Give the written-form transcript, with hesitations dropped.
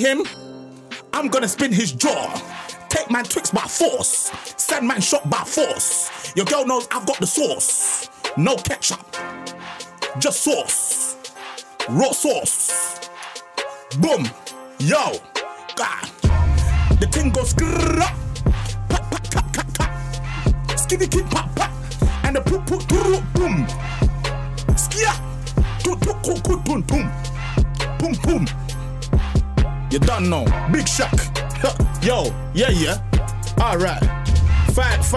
him, I'm gonna spin his jaw. Take man Twix by force. Send man shot by force. Your girl knows I've got the sauce. No ketchup, just sauce. Raw sauce. Boom. Yo. God. The thing goes skrrrr. Pop, pop, tap, tap, tap. Skitty kid pop, pop. And the poop, poop, boom. Skia. Toot, toot, toot, toot, boom, boom. Boom, boom. You done know. Big shock. Yo. Yeah. Alright. Fight.